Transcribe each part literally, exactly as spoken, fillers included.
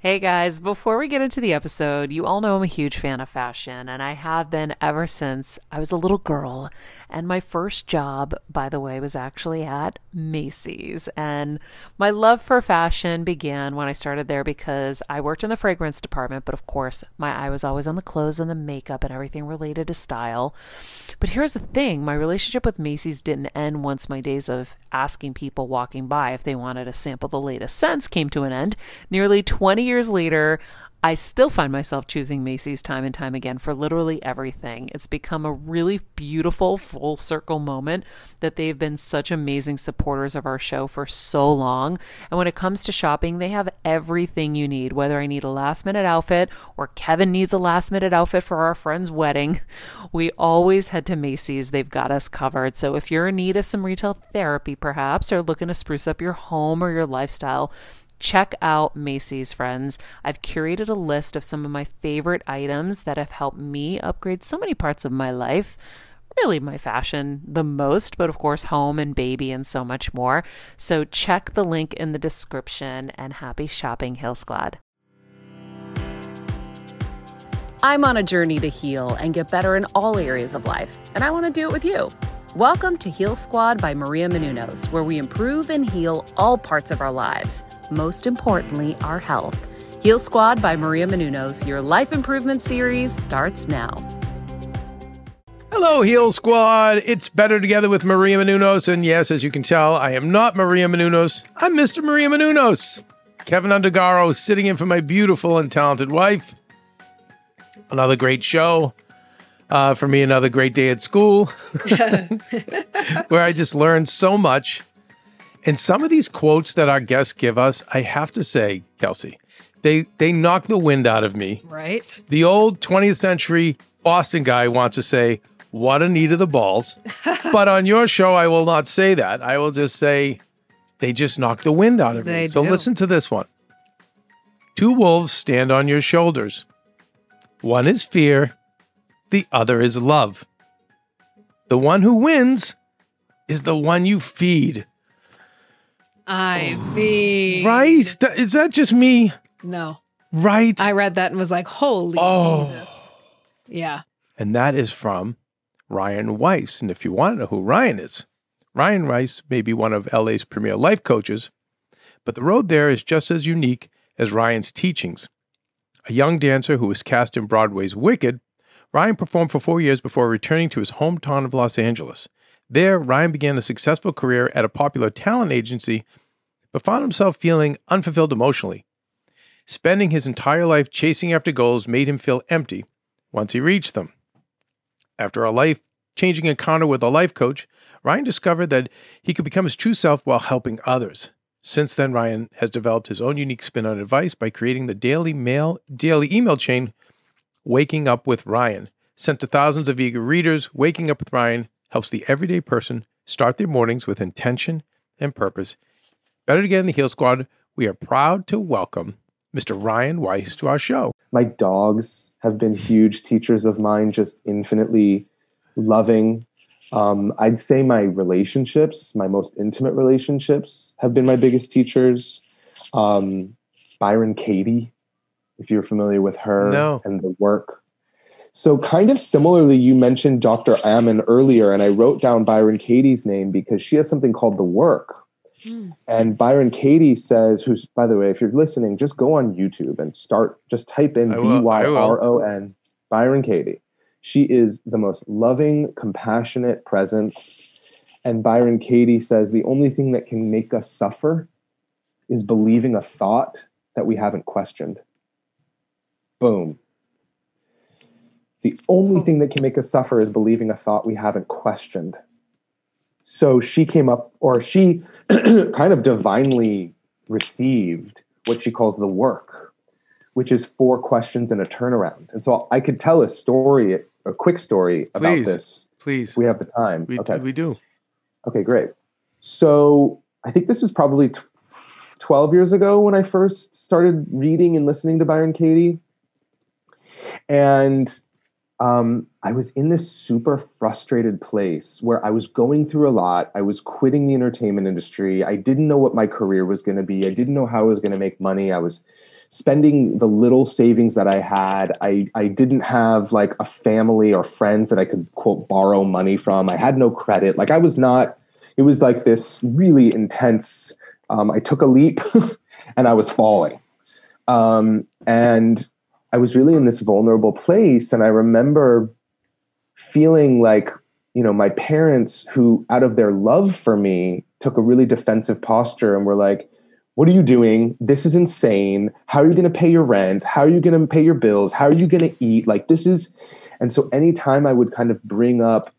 Hey guys, before we get into the episode, you all know I'm a huge fan of fashion, and I have been ever since I was a little girl. And my first job, by the way, was actually at Macy's. And my love for fashion began when I started there because I worked in the fragrance department, but of course, my eye was always on the clothes and the makeup and everything related to style. But here's the thing, my relationship with Macy's didn't end once my days of asking people walking by if they wanted to sample the latest scents came to an end. Nearly twenty years later, I still find myself choosing Macy's time and time again for literally everything. It's become a really beautiful full circle moment that they've been such amazing supporters of our show for so long. And when it comes to shopping, they have everything you need, whether I need a last minute outfit or Kevin needs a last minute outfit for our friend's wedding. We always head to Macy's. They've got us covered. So if you're in need of some retail therapy, perhaps, or looking to spruce up your home or your lifestyle, check out Macy's, friends. I've curated a list of some of my favorite items that have helped me upgrade so many parts of my life. Really my fashion the most, but of course home and baby and so much more. So check the link in the description and happy shopping, Heal Squad. I'm on a journey to heal and get better in all areas of life, and I want to do it with you. Welcome to Heal Squad by Maria Menounos, where we improve and heal all parts of our lives, most importantly, our health. Heal Squad by Maria Menounos, your life improvement series starts now. Hello, Heal Squad. It's Better Together with Maria Menounos, and yes, as you can tell, I am not Maria Menounos. I'm Mister Maria Menounos. Kevin Undergaro sitting in for my beautiful and talented wife. Another great show. Uh, for me, another great day at school where I just learned so much. And some of these quotes that our guests give us, I have to say, Kelsey, they, they knock the wind out of me. Right. The old twentieth century Boston guy wants to say, what a need of the balls. But on your show, I will not say that. I will just say, they just knock the wind out of They me. So do. listen to this one. Two wolves stand on your shoulders. One is fear. The other is love. The one who wins is the one you feed. I mean. Right? Th- Is that just me? No. Right? I read that and was like, holy Oh. Jesus. Yeah. And that is from Ryan Weiss. And if you want to know who Ryan is, Ryan Weiss may be one of L A's premier life coaches, but the road there is just as unique as Ryan's teachings. A young dancer who was cast in Broadway's Wicked, Ryan performed for four years before returning to his hometown of Los Angeles. There, Ryan began a successful career at a popular talent agency, but found himself feeling unfulfilled emotionally. Spending his entire life chasing after goals made him feel empty once he reached them. After a life-changing encounter with a life coach, Ryan discovered that he could become his true self while helping others. Since then, Ryan has developed his own unique spin on advice by creating the daily mail, daily email chain Waking Up with Ryan. Sent to thousands of eager readers, Waking Up with Ryan helps the everyday person start their mornings with intention and purpose. Better Together in the Heal Squad, we are proud to welcome Mister Ryan Weiss to our show. My dogs have been huge teachers of mine, just infinitely loving. Um, I'd say my relationships, my most intimate relationships, have been my biggest teachers. Um, Byron Katie, if you're familiar with her No. and the work. So kind of similarly, you mentioned Doctor Ammon earlier, and I wrote down Byron Katie's name because she has something called The Work. Mm. And Byron Katie says, who's, by the way, if you're listening, just go on YouTube and start, just type in I B will, Y I will. R O N, Byron Katie. She is the most loving, compassionate presence. And Byron Katie says the only thing that can make us suffer is believing a thought that we haven't questioned. Boom. The only thing that can make us suffer is believing a thought we haven't questioned. So she came up, or she kind of divinely received what she calls the work, which is four questions and a turnaround. And so I could tell a story, a quick story about Please, this. please. If we have the time. We, okay. we do. Okay, great. So I think this was probably t- twelve years ago when I first started reading and listening to Byron Katie. And um, I was in this super frustrated place where I was going through a lot. I was quitting the entertainment industry. I didn't know what my career was going to be. I didn't know how I was going to make money. I was spending the little savings that I had. I, I didn't have like a family or friends that I could, quote, borrow money from. I had no credit. Like I was not, it was like this really intense, um, I took a leap and I was falling. Um, and I was really in this vulnerable place. And I remember feeling like, you know, my parents, who out of their love for me took a really defensive posture and were like, what are you doing? This is insane. How are you going to pay your rent? How are you going to pay your bills? How are you going to eat? Like this is, and so anytime I would kind of bring up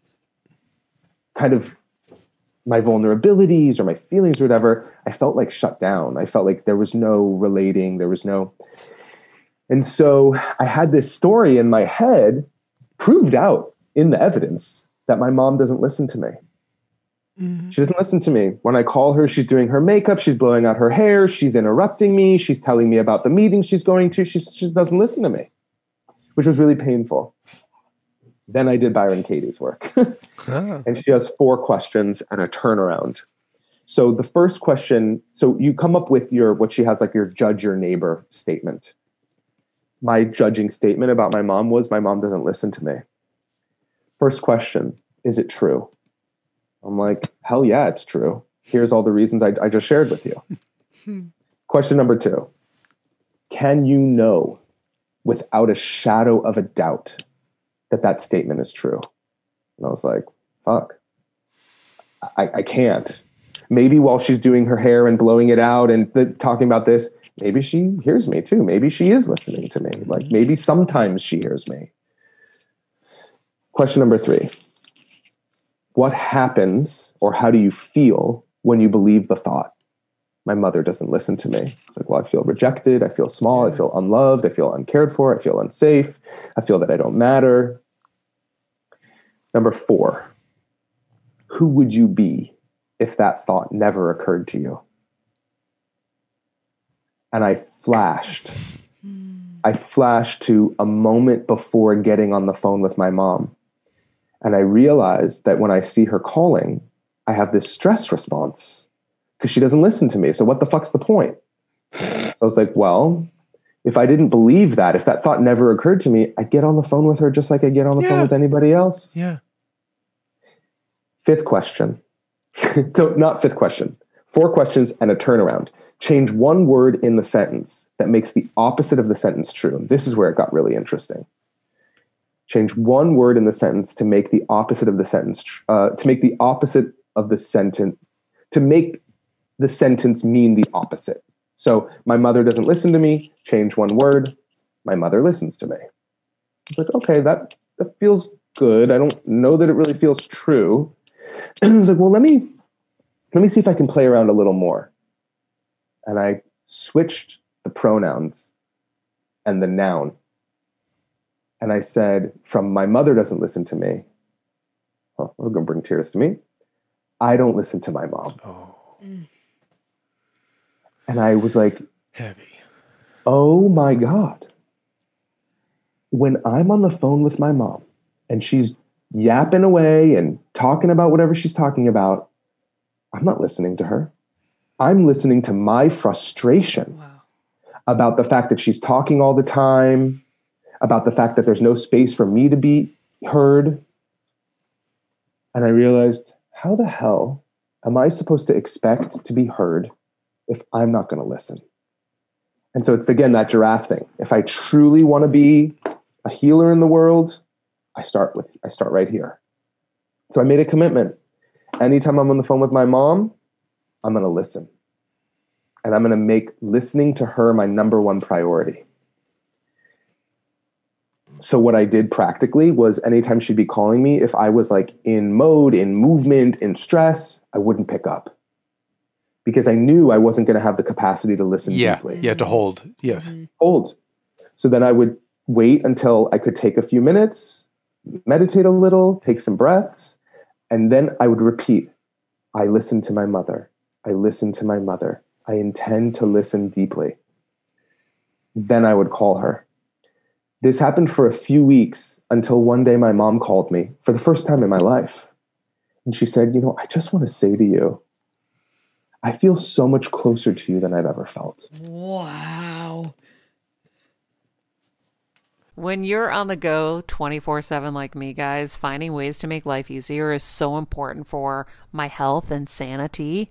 kind of my vulnerabilities or my feelings or whatever, I felt like shut down. I felt like there was no relating. There was no, and so I had this story in my head proved out in the evidence that my mom doesn't listen to me. Mm-hmm. She doesn't listen to me. When I call her, she's doing her makeup, she's blowing out her hair, she's interrupting me, she's telling me about the meeting she's going to. She just doesn't listen to me, which was really painful. Then I did Byron Katie's work. ah. And she has four questions and a turnaround. So the first question, so you come up with your, what she has like your judge your neighbor statement. My judging statement about my mom was, my mom doesn't listen to me. First question, is it true? I'm like, hell yeah, it's true. Here's all the reasons I, I just shared with you. Question number two, can you know without a shadow of a doubt that that statement is true? And I was like, fuck, I, I can't. Maybe while she's doing her hair and blowing it out and th- talking about this, maybe she hears me too. Maybe she is listening to me. Like maybe sometimes she hears me. Question number three. What happens or how do you feel when you believe the thought, my mother doesn't listen to me? Like, well, I feel rejected. I feel small. I feel unloved. I feel uncared for. I feel unsafe. I feel that I don't matter. Number four, who would you be if that thought never occurred to you? And I flashed. I flashed to a moment before getting on the phone with my mom. And I realized that when I see her calling, I have this stress response because she doesn't listen to me. So what the fuck's the point? So I was like, well, if I didn't believe that, if that thought never occurred to me, I'd get on the phone with her just like I get on the yeah. phone with anybody else. Yeah. Fifth question. No, not fifth question. Four questions and a turnaround. Change one word in the sentence that makes the opposite of the sentence true. And this is where it got really interesting. Change one word in the sentence to make the opposite of the sentence, uh, to make the opposite of the sentence, to make the sentence mean the opposite. So my mother doesn't listen to me. Change one word. My mother listens to me. It's like, okay, that, that feels good. I don't know that it really feels true. And I was like, well, let me, let me see if I can play around a little more. And I switched the pronouns and the noun. And I said, from my mother doesn't listen to me. Oh, I'm going to bring tears to me. I don't listen to my mom. Oh. Mm. And I was like, heavy. Oh my God. When I'm on the phone with my mom and she's yapping away and talking about whatever she's talking about, I'm not listening to her. I'm listening to my frustration wow. about the fact that she's talking all the time, about the fact that there's no space for me to be heard. And I realized, how the hell am I supposed to expect to be heard if I'm not going to listen? And so it's, again, that giraffe thing. If I truly want to be a healer in the world, I start with, I start right here. So I made a commitment. Anytime I'm on the phone with my mom, I'm going to listen. And I'm going to make listening to her my number one priority. So what I did practically was anytime she'd be calling me, if I was like in mode, in movement, in stress, I wouldn't pick up. Because I knew I wasn't going to have the capacity to listen yeah, deeply. Yeah, to hold. Yes. Mm-hmm. Hold. So then I would wait until I could take a few minutes, meditate a little, take some breaths, and then I would repeat, I listen to my mother. I listen to my mother. I intend to listen deeply. Then I would call her. This happened for a few weeks until one day my mom called me for the first time in my life. And she said, you know, I just want to say to you, I feel so much closer to you than I've ever felt. Wow. When you're on the go twenty-four seven like me, guys, finding ways to make life easier is so important for my health and sanity.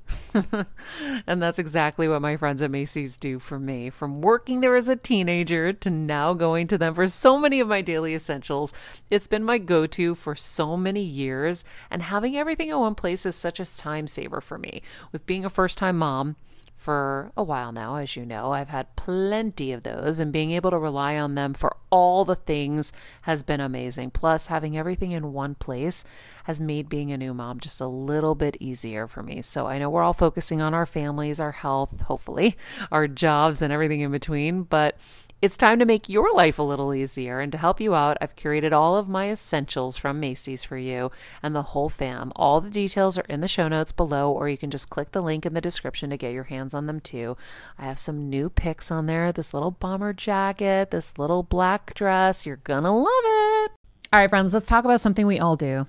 And that's exactly what my friends at Macy's do for me. From working there as a teenager to now going to them for so many of my daily essentials, it's been my go-to for so many years. And having everything in one place is such a time saver for me. With being a first-time mom, for a while now, as you know, I've had plenty of those, and being able to rely on them for all the things has been amazing. Plus, having everything in one place has made being a new mom just a little bit easier for me. So I know we're all focusing on our families, our health, hopefully, our jobs and everything in between, but it's time to make your life a little easier. And to help you out, I've curated all of my essentials from Macy's for you and the whole fam. All the details are in the show notes below, or you can just click the link in the description to get your hands on them too. I have some new picks on there. This little bomber jacket, this little black dress. You're gonna love it. All right, friends, let's talk about something we all do.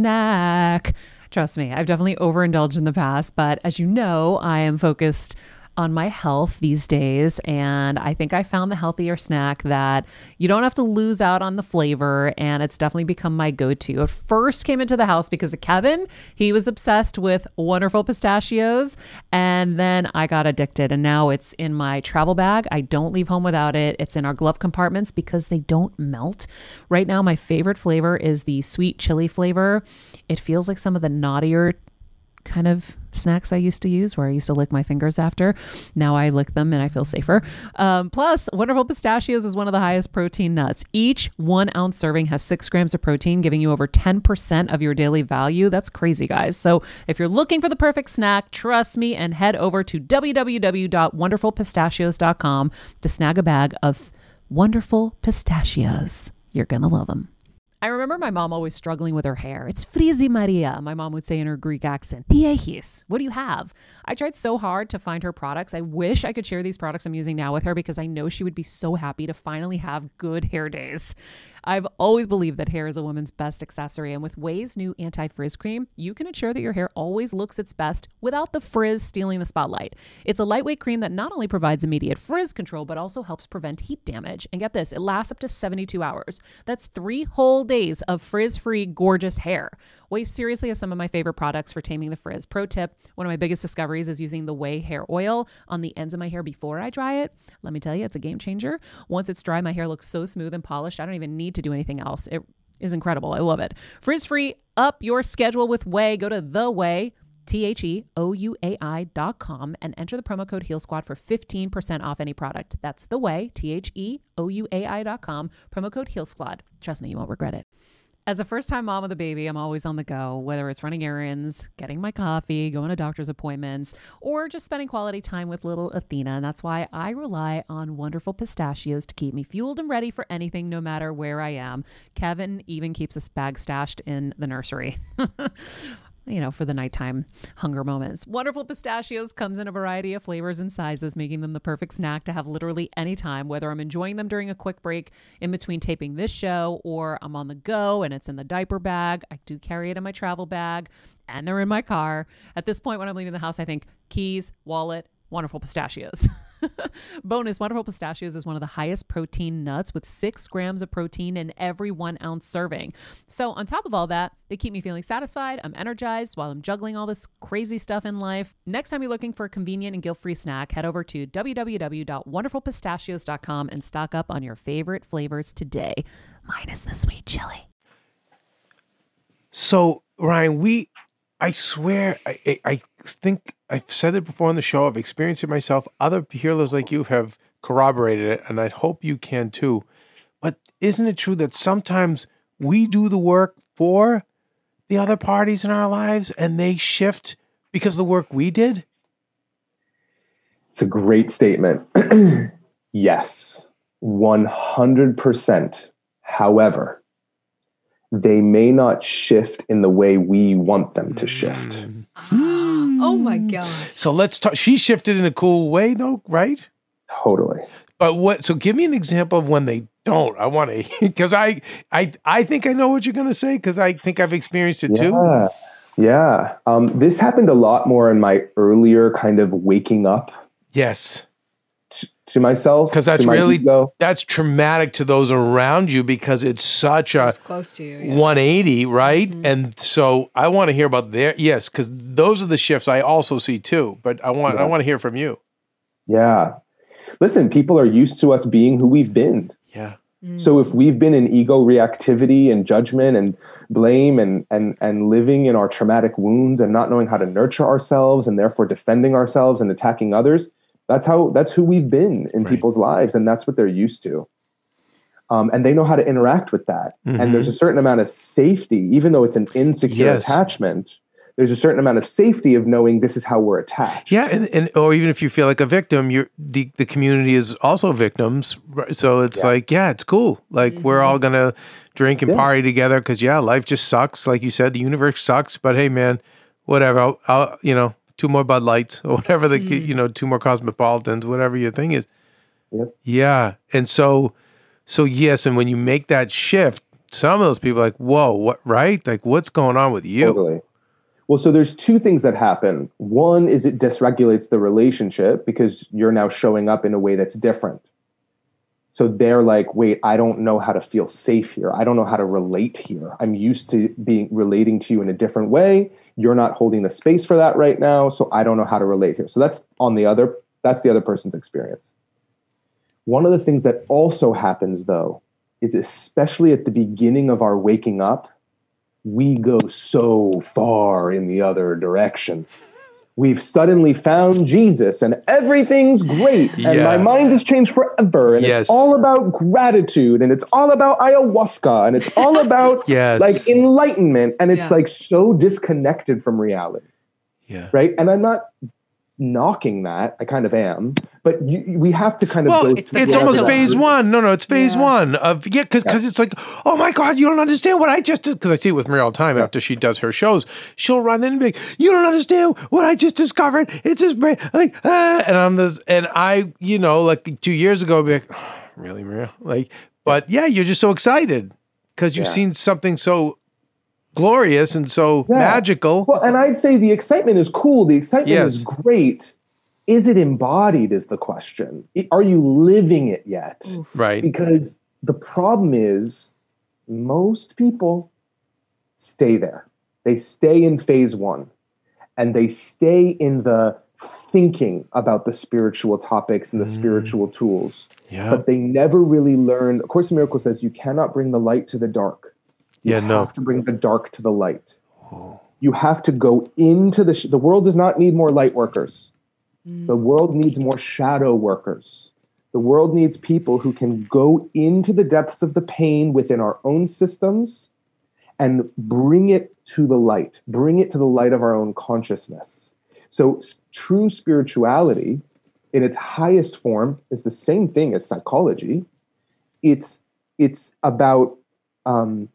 Snack. Trust me, I've definitely overindulged in the past, but as you know, I am focused on my health these days, and I think I found the healthier snack that you don't have to lose out on the flavor, and it's definitely become my go-to. It first came into the house because of Kevin. He was obsessed with Wonderful Pistachios, and then I got addicted, and now it's in my travel bag. I don't leave home without it. It's in our glove compartments because they don't melt. Right now, my favorite flavor is the sweet chili flavor. It feels like some of the naughtier kind of snacks I used to use, where I used to lick my fingers after. Now I lick them and I feel safer. Um, plus, Wonderful Pistachios is one of the highest protein nuts. Each one ounce serving has six grams of protein, giving you over ten percent of your daily value. That's crazy, guys. So if you're looking for the perfect snack, trust me and head over to w w w dot wonderful pistachios dot com to snag a bag of Wonderful Pistachios. You're going to love them. I remember my mom always struggling with her hair. It's Frizi Maria, my mom would say in her Greek accent. Diehis, what do you have? I tried so hard to find her products. I wish I could share these products I'm using now with her because I know she would be so happy to finally have good hair days. I've always believed that hair is a woman's best accessory, and with Ouai's new anti-frizz cream, you can ensure that your hair always looks its best without the frizz stealing the spotlight. It's a lightweight cream that not only provides immediate frizz control, but also helps prevent heat damage. And get this, it lasts up to seventy-two hours. That's three whole days of frizz-free, gorgeous hair. Ouai seriously has some of my favorite products for taming the frizz. Pro tip, one of my biggest discoveries is using the Ouai hair oil on the ends of my hair before I dry it. Let me tell you, it's a game changer. Once it's dry, my hair looks so smooth and polished, I don't even need to do anything else. It is incredible. I love it. Frizz-free, up your schedule with Ouai. Go to the Ouai, T H E O U A I dot com, and enter the promo code Heal Squad for fifteen percent off any product. That's the Ouai, T H E O U A I dot com, promo code Heal Squad. Trust me, you won't regret it. As a first-time mom with a baby, I'm always on the go, whether it's running errands, getting my coffee, going to doctor's appointments, or just spending quality time with little Athena. And that's why I rely on Wonderful Pistachios to keep me fueled and ready for anything, no matter where I am. Kevin even keeps a bag stashed in the nursery. You know, for the nighttime hunger moments. Wonderful Pistachios comes in a variety of flavors and sizes, making them the perfect snack to have literally any time, whether I'm enjoying them during a quick break in between taping this show, or I'm on the go and it's in the diaper bag. I do carry it in my travel bag, and they're in my car. At this point, when I'm leaving the house, I think keys, wallet, Wonderful Pistachios. Bonus, Wonderful Pistachios is one of the highest protein nuts with six grams of protein in every one ounce serving. So on top of all that, they keep me feeling satisfied. I'm energized while I'm juggling all this crazy stuff in life. Next time you're looking for a convenient and guilt-free snack, head over to w w w dot wonderful pistachios dot com and stock up on your favorite flavors today, minus the sweet chili. So, Ryan, we, I swear, I, I, I think I've said it before on the show. I've experienced it myself. Other healers like you have corroborated it, and I hope you can too. But isn't it true that sometimes we do the work for the other parties in our lives and they shift because of the work we did? It's a great statement. Yes, one hundred percent. However, they may not shift in the way we want them to shift. Mm. Oh my God. So let's talk. She shifted in a cool way though, right? Totally. But what, so give me an example of when they don't. I want to, because I, I, I think I know what you're going to say because I think I've experienced it Yeah. too. Yeah. Um, this happened a lot more in my earlier kind of waking up Yes. t- to myself. Because that's to my really, ego. that's traumatic to those around you because it's such a It's close to you. Yeah. one eighty, right? And so I want to hear about their, yes, because those are the shifts I also see too. But I want, I Yeah. want to hear from you. Yeah. Listen, people are used to us being who we've been. Yeah. So if we've been in ego reactivity and judgment and blame and, and, and living in our traumatic wounds and not knowing how to nurture ourselves and therefore defending ourselves and attacking others, that's how, that's who we've been in Right. people's lives. And that's what they're used to. Um, and they know how to interact with that. Mhm. And there's a certain amount of safety, even though it's an insecure Yes. attachment, there's a certain amount of safety of knowing this is how we're attached. Yeah, and, and or even if you feel like a victim, you're the, the community is also victims. right? So it's Yeah. like, yeah, it's cool. Like we're all gonna drink and Yeah. party together because yeah, life just sucks. Like you said, the universe sucks. But hey, man, whatever. I'll, I'll you know, two more Bud Lights or whatever the you know, two more Cosmopolitans, whatever your thing is. Yep. Yeah, and so, so yes, and when you make that shift, some of those people are like, whoa, what? Right? Like, what's going on with you? Totally. Well, so there's two things that happen. One is it dysregulates the relationship because you're now showing up in a way that's different. So they're like, wait, I don't know how to feel safe here. I don't know how to relate here. I'm used to being relating to you in a different way. You're not holding the space for that right now. So I don't know how to relate here. So that's on the other, that's the other person's experience. One of the things that also happens though, is especially at the beginning of our waking up, we go so far in the other direction. We've suddenly found Jesus and everything's great. And Yeah. my mind has changed forever. And Yes. it's all about gratitude. And it's all about ayahuasca. And it's all about Yes. like enlightenment. And it's Yeah. like so disconnected from reality. Yeah. Right. And I'm not knocking that. I kind of am. But you, we have to kind of Well, go it's, through it's all almost that. phase one. No, no, it's phase Yeah. one of yeah, because Yeah. it's like, oh my God, you don't understand what I just did. Because I see it with Maria all the time. After she does her shows, she'll run in and be, you don't understand what I just discovered. It's just brain, like, ah, and I'm this, and I, you know, like two years ago, I'd be like, oh, really, Maria, like, but yeah, you're just so excited because you've Yeah. seen something so glorious and so Yeah. magical. Well, and I'd say the excitement is cool. The excitement Yes. is great. Is it embodied is the question. I- Are you living it yet? Right. Because the problem is most people stay there. They stay in phase one and they stay in the thinking about the spiritual topics and the Mm. spiritual tools, Yeah. but they never really learn. A Course in Miracles says you cannot bring the light to the dark. You Yeah, no. have to bring the dark to the light. You have to go into the, sh- the world does not need more light workers. The world needs more shadow workers. The world needs people who can go into the depths of the pain within our own systems and bring it to the light, bring it to the light of our own consciousness. So s- true spirituality in its highest form is the same thing as psychology. It's, it's about um,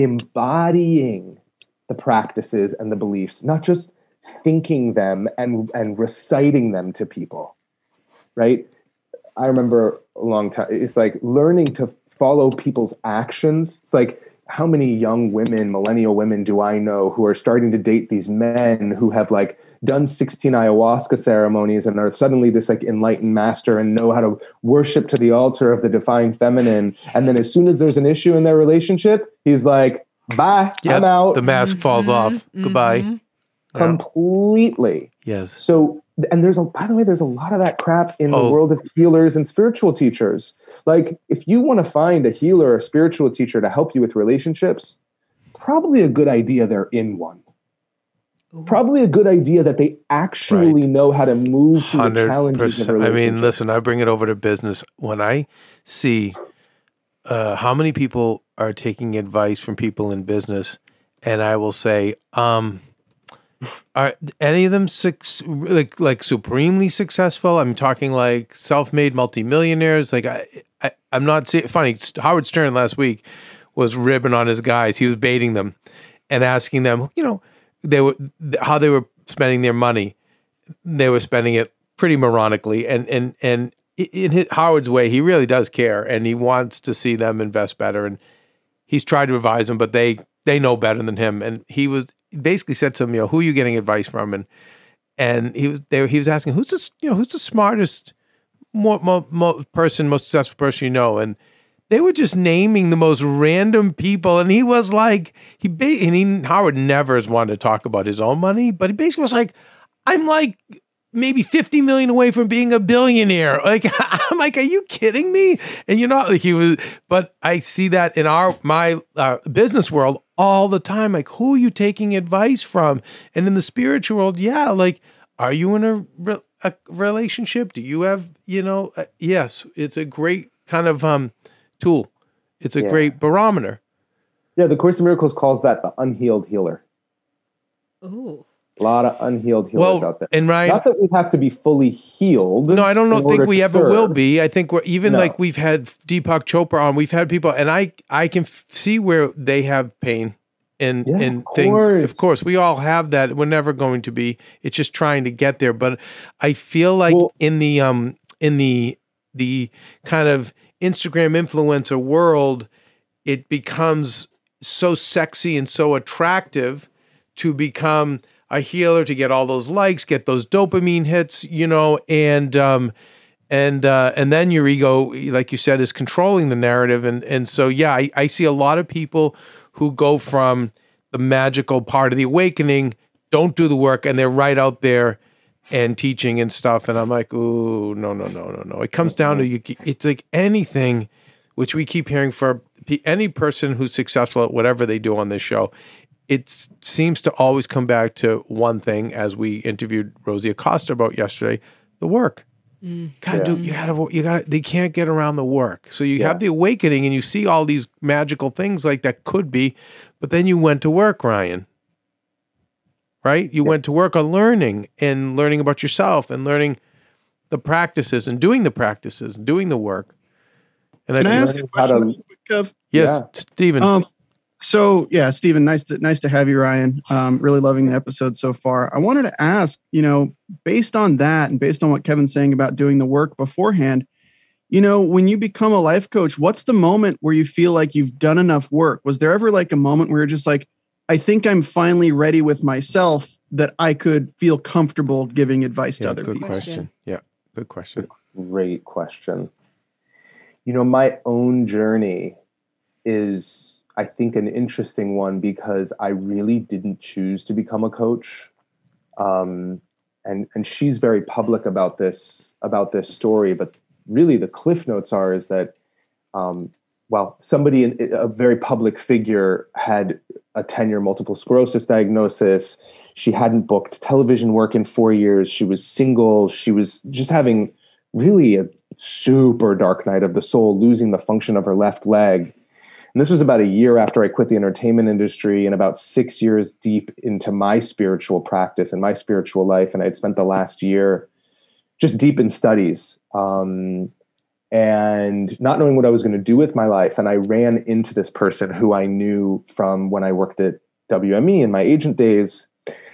embodying the practices and the beliefs, not just thinking them and, and reciting them to people, right? I remember a long time, it's like learning to follow people's actions. It's like, how many young women, millennial women do I know who are starting to date these men who have like done sixteen ayahuasca ceremonies and are suddenly this like enlightened master and know how to worship to the altar of the divine feminine. And then as soon as there's an issue in their relationship, he's like, bye, Yep. I'm out. The mask falls off. Goodbye. Mhm. Yeah. Completely. Yes. So, and there's a, by the way, there's a lot of that crap in Oh. the world of healers and spiritual teachers. Like, if you want to find a healer or spiritual teacher to help you with relationships, probably a good idea they're in one. Probably a good idea that they actually Right. know how to move through the Hundred challenges of percent. I relationships. mean, listen, I bring it over to business. When I see uh, how many people are taking advice from people in business, and I will say, um, are any of them six, like like supremely successful? I'm talking like self-made multimillionaires. Like I, I I'm not saying funny. Howard Stern last week was ribbing on his guys. He was baiting them and asking them, you know, they were how they were spending their money. They were spending it pretty moronically, and and and in his, Howard's way, he really does care, and he wants to see them invest better. And he's tried to advise them, but they they know better than him. And he was basically said to him, you know, who are you getting advice from? And and he was there. He was asking, who's the you know who's the smartest, more, more, more person, most successful person you know? And they were just naming the most random people, and he was like, he ba- and he, Howard never has wanted to talk about his own money, but he basically was like, I'm like maybe fifty million away from being a billionaire. Like, I'm like, are you kidding me? And you're not like he was, but I see that in our, my uh, business world all the time. Like, who are you taking advice from? And in the spiritual world, yeah, like, are you in a, re- a relationship? Do you have, you know, uh, yes, it's a great kind of um tool. It's a Yeah. great barometer. Yeah, the Course in Miracles calls that the unhealed healer. Ooh. A lot of unhealed healers Well, out there. and Ryan, Not that we have to be fully healed. no, I don't know, in think order we to ever will serve. be. I think we're even No. like we've had Deepak Chopra on. We've had people, and I I can f- see where they have pain and Yeah, and of things. course. Of course, we all have that. We're never going to be. It's just trying to get there. But I feel like Well- in the um in the the kind of Instagram influencer world, it becomes so sexy and so attractive to become a healer, to get all those likes, get those dopamine hits, you know, and um, and uh, and then your ego, like you said, is controlling the narrative, and and so yeah, I, I see a lot of people who go from the magical part of the awakening, don't do the work, and they're right out there and teaching and stuff, and I'm like, ooh, no, no, no, no, no. It comes down to you. It's like anything, which we keep hearing for pe- any person who's successful at whatever they do on this show. It seems to always come back to one thing, as we interviewed Rosie Acosta about yesterday: the work. Mm. Gotta Yeah. do. You gotta. You gotta. They can't get around the work. So you Yeah. have the awakening, and you see all these magical things like that could be, but then you went to work, Ryan. Right? You Yeah. went to work on learning and learning about yourself and learning the practices and doing the practices and doing the work. And Can I feel- ask a How to- question, real quick, Kev? yes, Yeah. Stephen. Um, so yeah, Stephen, nice to nice to have you, Ryan. Um, really loving the episode so far. I wanted to ask, you know, based on that and based on what Kevin's saying about doing the work beforehand, you know, when you become a life coach, what's the moment where you feel like you've done enough work? Was there ever like a moment where you're just like, I think I'm finally ready with myself that I could feel comfortable giving advice to yeah, other good people? question. Yeah, good question. Great question. You know, my own journey is, I think, an interesting one because I really didn't choose to become a coach. Um, and and she's very public about this about this story, but really the cliff notes are is that um, well, somebody in a very public figure had a ten-year multiple sclerosis diagnosis. She hadn't booked television work in four years. She was single. She was just having really a super dark night of the soul, losing the function of her left leg. And this was about a year after I quit the entertainment industry and about six years deep into my spiritual practice and my spiritual life. And I'd spent the last year just deep in studies. Um, and not knowing what I was going to do with my life. And I ran into this person who I knew from when I worked at W M E in my agent days.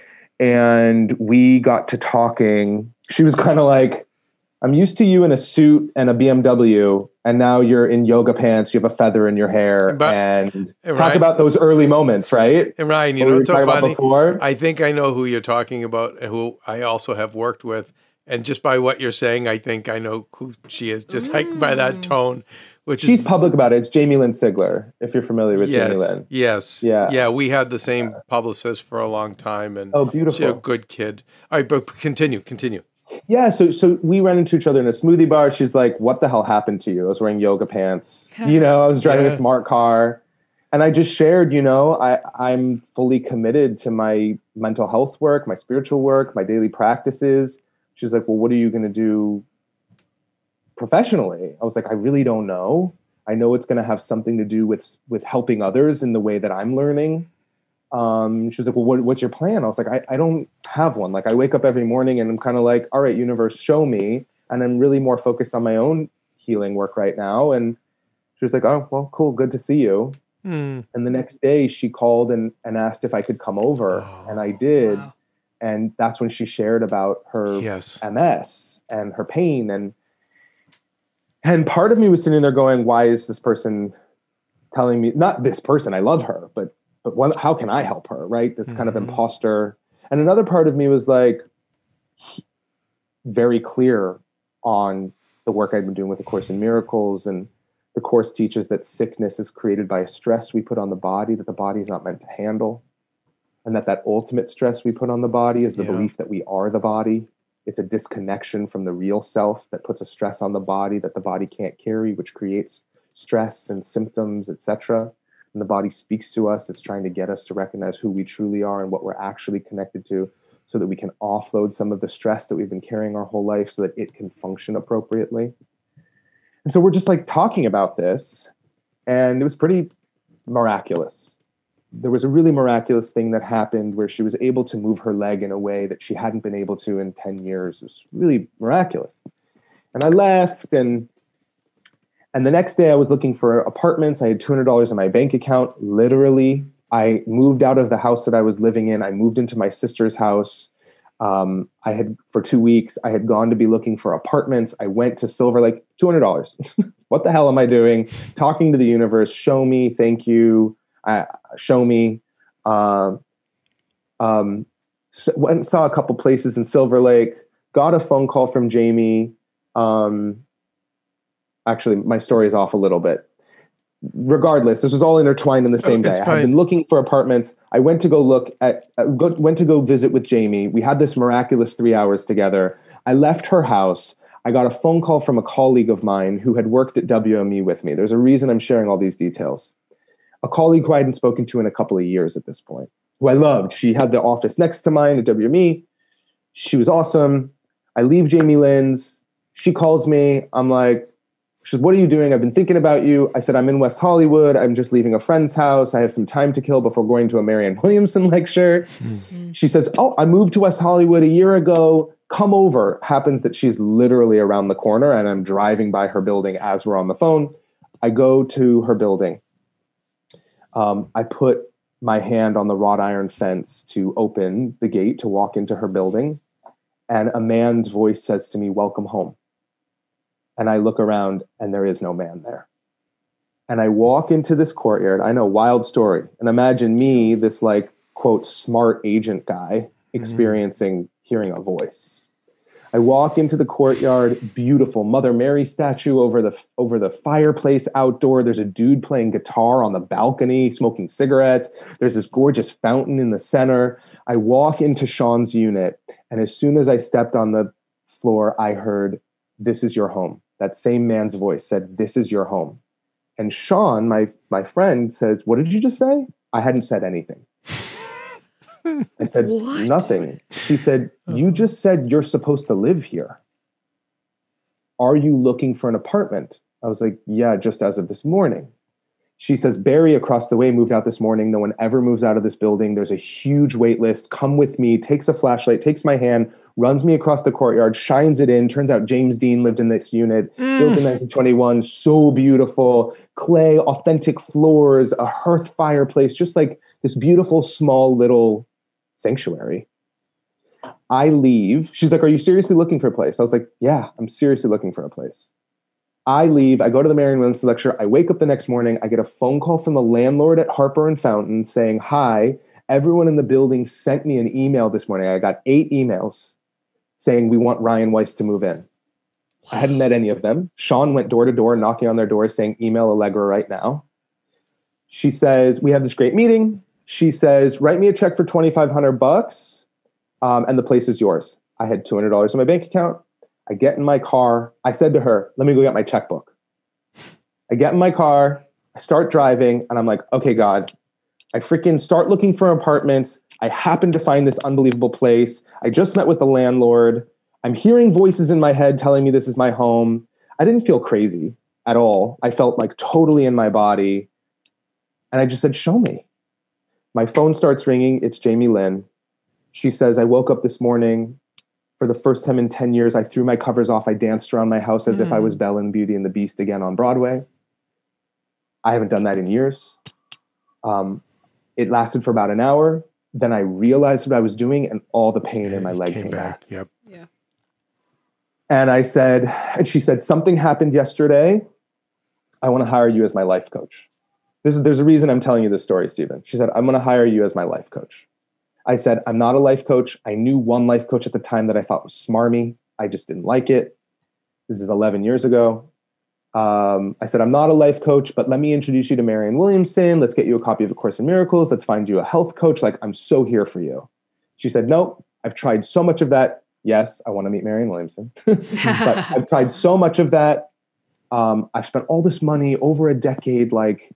And we got to talking. She was kind of like, I'm used to you in a suit and a B M W, and now you're in yoga pants, you have a feather in your hair, But- and and talk Ryan- about those early moments, right? And Ryan, you What know we what's were so talking about funny? before? I think I know who you're talking about, and who I also have worked with. And just by what you're saying, I think I know who she is, just like by that tone, which She's is public about it. It's Jamie Lynn Sigler, if you're familiar with yes, Jamie Lynn. yes, Yeah. yeah. We had the same publicist for a long time, and Oh, she's a beautiful. good kid. All right, but continue, continue. Yeah, so so we ran into each other in a smoothie bar. She's like, "What the hell happened to you?" I was wearing yoga pants. You know, I was driving Yeah. a smart car. And I just shared, you know, I, I'm fully committed to my mental health work, my spiritual work, my daily practices. She's like, well, what are you going to do professionally? I was like, I really don't know. I know it's going to have something to do with with helping others in the way that I'm learning. Um, she was like, well, what, what's your plan? I was like, I, I don't have one. Like, I wake up every morning and I'm kind of like, all right, universe, show me. And I'm really more focused on my own healing work right now. And she was like, oh, well, cool. Good to see you. Hmm. And the next day she called and, and asked if I could come over. Oh, and I did. Wow. And that's when she shared about her Yes. M S and her pain. And, and part of me was sitting there going, why is this person telling me, not this person, I love her, but but what, how can I help her? Right. This mm-hmm. kind of imposter. And another part of me was like very clear on the work I'd been doing with the Course in Miracles, and the Course teaches that sickness is created by a stress we put on the body that the body is not meant to handle. And that that ultimate stress we put on the body is the yeah. belief that we are the body. It's a disconnection from the real self that puts a stress on the body that the body can't carry, which creates stress and symptoms, et cetera. And the body speaks to us. It's trying to get us to recognize who we truly are and what we're actually connected to, so that we can offload some of the stress that we've been carrying our whole life so that it can function appropriately. And so we're just like talking about this, and it was pretty miraculous. There was a really miraculous thing that happened where she was able to move her leg in a way that she hadn't been able to in ten years. It was really miraculous. And I left, and and the next day I was looking for apartments. I had two hundred dollars in my bank account. Literally, I moved out of the house that I was living in. I moved into my sister's house. Um, I had, for two weeks, I had gone to be looking for apartments. I went to Silver Lake, two hundred dollars. What the hell am I doing? Talking to the universe, show me, thank you. Uh, show me. Um, um, so went and saw a couple places in Silver Lake, got a phone call from Jamie. Um, actually, my story is off a little bit. Regardless, this was all intertwined in the same oh, day. I've been looking for apartments. I went to go look at, uh, go, went to go visit with Jamie. We had this miraculous three hours together. I left her house. I got a phone call from a colleague of mine who had worked at W M E with me. There's a reason I'm sharing all these details. A colleague who I hadn't spoken to in a couple of years at this point, who I loved. She had the office next to mine at W M E. She was awesome. I leave Jamie Lynn's. She calls me. I'm like, she says, what are you doing? I've been thinking about you. I said, I'm in West Hollywood. I'm just leaving a friend's house. I have some time to kill before going to a Marianne Williamson lecture. Mm-hmm. She says, oh, I moved to West Hollywood a year ago. Come over. Happens that she's literally around the corner, and I'm driving by her building as we're on the phone. I go to her building. Um, I put my hand on the wrought iron fence to open the gate to walk into her building. And a man's voice says to me, welcome home. And I look around, and there is no man there. And I walk into this courtyard. I know, wild story. And imagine me, this like, quote, smart agent guy, experiencing mm-hmm. hearing a voice. I walk into the courtyard, beautiful Mother Mary statue over the over the fireplace outdoor. There's a dude playing guitar on the balcony, smoking cigarettes. There's this gorgeous fountain in the center. I walk into Sean's unit, and as soon as I stepped on the floor, I heard, this is your home. That same man's voice said, this is your home. And Sean, my my friend, says, what did you just say? I hadn't said anything. I said, what? Nothing. She said, you just said you're supposed to live here. Are you looking for an apartment? I was like, yeah, just as of this morning. She says, Barry across the way moved out this morning. No one ever moves out of this building. There's a huge wait list. Come with me, takes a flashlight, takes my hand, runs me across the courtyard, shines it in. Turns out James Dean lived in this unit, mm. built in nineteen twenty-one. So beautiful. Clay, authentic floors, a hearth fireplace, just like this beautiful, small little sanctuary. I leave. She's like, are you seriously looking for a place? I was like, yeah, I'm seriously looking for a place. I leave. I go to the Marianne Williamson lecture. I wake up the next morning. I get a phone call from the landlord at Harper and Fountain saying, hi, everyone in the building sent me an email this morning. I got eight emails saying we want Ryan Weiss to move in. Wow. I hadn't met any of them. Sean went door to door knocking on their doors saying, email Allegra right now. She says, we have this great meeting. She says, write me a check for twenty-five hundred bucks, um, and the place is yours. I had two hundred dollars in my bank account. I get in my car. I said to her, let me go get my checkbook. I get in my car. I start driving, and I'm like, okay, God. I freaking start looking for apartments. I happen to find this unbelievable place. I just met with the landlord. I'm hearing voices in my head telling me this is my home. I didn't feel crazy at all. I felt like totally in my body. And I just said, show me. My phone starts ringing. It's Jamie Lynn. She says, I woke up this morning. For the first time in ten years, I threw my covers off. I danced around my house as mm. if I was Belle in Beauty and the Beast again on Broadway. I haven't done that in years. Um, it lasted for about an hour. Then I realized what I was doing, and all the pain yeah, in my leg came, came back. back. Yep. Yeah. And I said, and she said, something happened yesterday. I want to hire you as my life coach. This is, there's a reason I'm telling you this story, Stephen. She said, I'm going to hire you as my life coach. I said, I'm not a life coach. I knew one life coach at the time that I thought was smarmy. I just didn't like it. This is eleven years ago. Um, I said, I'm not a life coach, but let me introduce you to Marianne Williamson. Let's get you a copy of A Course in Miracles. Let's find you a health coach. Like, I'm so here for you. She said, no, I've tried so much of that. Yes, I want to meet Marianne Williamson. But I've tried so much of that. Um, I've spent all this money over a decade. Like,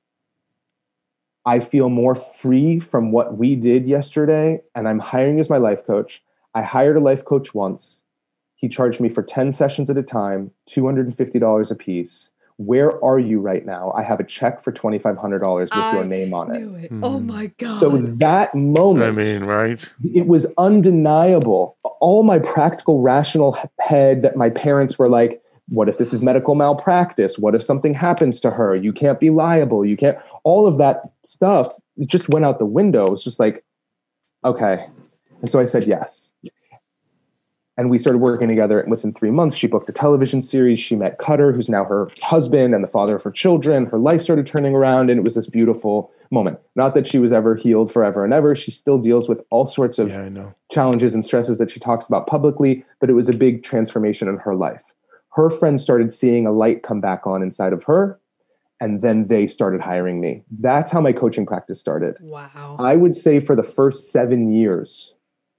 I feel more free from what we did yesterday, and I'm hiring as my life coach. I hired a life coach once. He charged me for ten sessions at a time, two hundred fifty dollars a piece. Where are you right now? I have a check for twenty-five hundred dollars with I your name on it. it. Mm. Oh my God. So that moment, I mean, right? It was undeniable. All my practical, rational head that my parents were like, what if this is medical malpractice? What if something happens to her? You can't be liable. You can't, all of that stuff, it just went out the window. It was just like, okay. And so I said, yes. And we started working together. And within three months, she booked a television series. She met Cutter, who's now her husband and the father of her children. Her life started turning around, and it was this beautiful moment. Not that she was ever healed forever and ever. She still deals with all sorts of yeah, I know. challenges and stresses that she talks about publicly, but it was a big transformation in her life. Her friends started seeing a light come back on inside of her, and then they started hiring me. That's how my coaching practice started. Wow. I would say for the first seven years,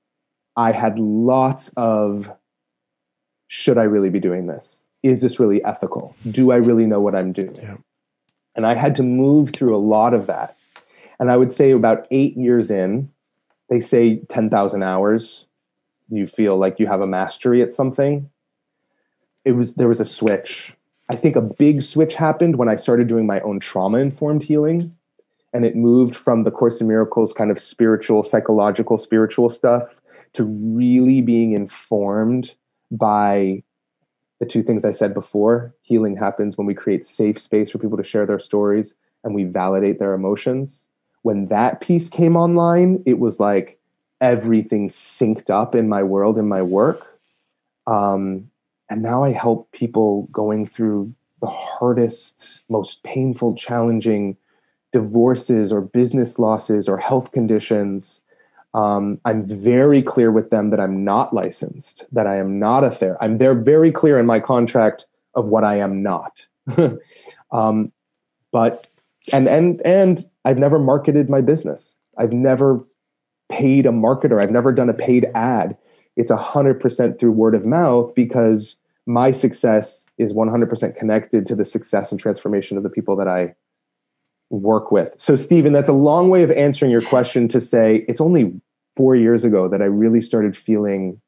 I had lots of, should I really be doing this? Is this really ethical? Do I really know what I'm doing? Yeah. And I had to move through a lot of that. And I would say about eight years in, they say ten thousand hours, you feel like you have a mastery at something. It was, there was a switch. I think a big switch happened when I started doing my own trauma-informed healing. And it moved from the Course in Miracles kind of spiritual, psychological, spiritual stuff to really being informed by the two things I said before. Healing happens when we create safe space for people to share their stories and we validate their emotions. When that piece came online, it was like everything synced up in my world, in my work. Um, and now I help people going through the hardest, most painful, challenging divorces or business losses or health conditions. Um, I'm very clear with them that I'm not licensed, that I am not a therapist. I'm They're very clear in my contract of what I am not. um, but, and, and, and I've never marketed my business. I've never paid a marketer. I've never done a paid ad. It's a hundred percent through word of mouth because my success is one hundred percent connected to the success and transformation of the people that I work with. So Stephen, that's a long way of answering your question to say it's only four years ago that I really started feeling,